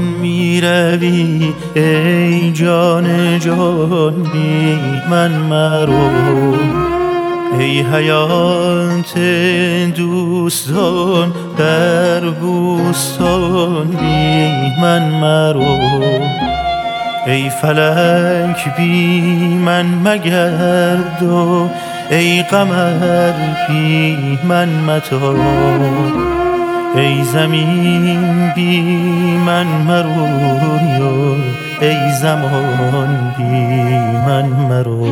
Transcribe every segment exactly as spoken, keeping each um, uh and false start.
می روی ای جان جان بی من مرو، ای حیات دوستان در بوستان بی من مرو، ای فلک بی من مگرد و ای قمر بی من متاب، ای زمین بی من مروی و ای زمان بی من مرو.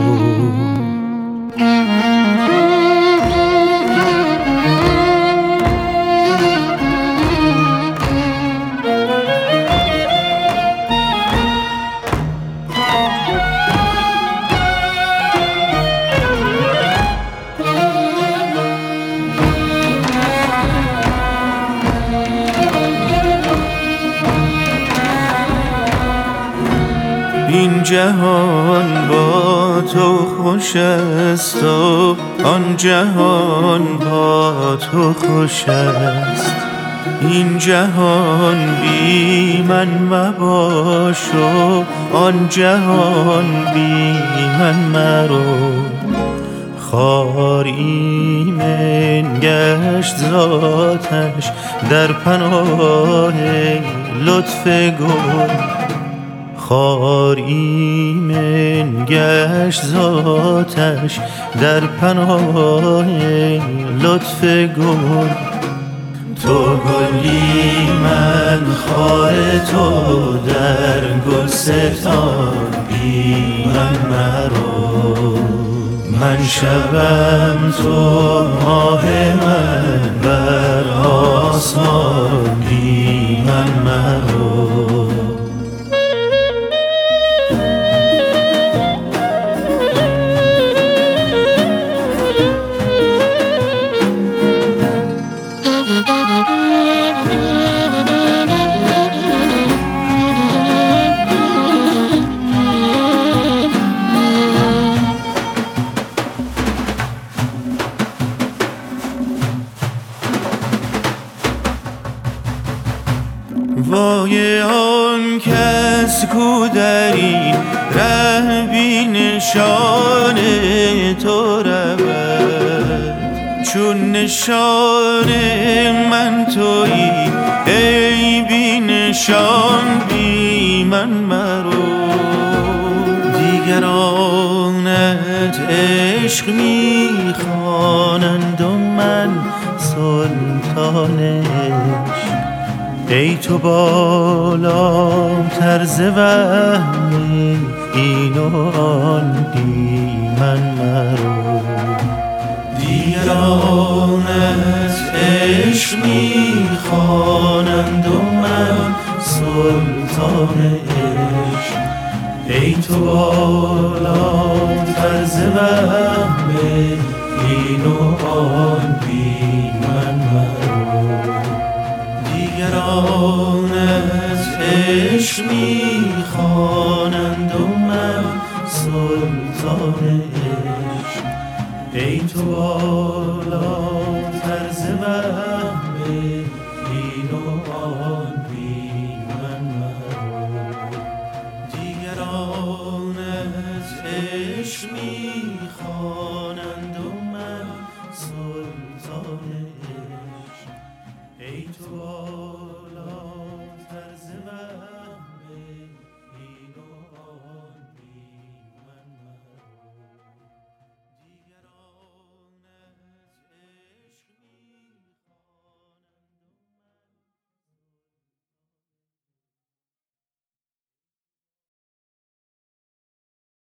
این جهان با تو خوش است و آن جهان با تو خوش است، این جهان بی من مباش و آن جهان بی من مرو، خار ایمن گشت ذاتش در پناه لطف گل، خار ایمن گشت ذاتش در پناه لطف گل، تو گلی من خار تو در گلستان بی من مرو، من شبم تو ماه من بر آسمان بی من مرو. وای آن کس کو در این ره بی نشان تو رود، چون نشان من تویی ای بی نشان بی من مرو، دیگرانت عشق می خوانند و من سلطان عشق، ای تو بالاتر ز وهمی این و آن بی من مرو، دیگرانت عشق می خوانند و من سلطان عشق، ای تو بالاتر ز وهمی این و آن بی من مرو، دیگرانت عشق می خوانند و من سلطان عشق، ای تو بالاتر ز وهم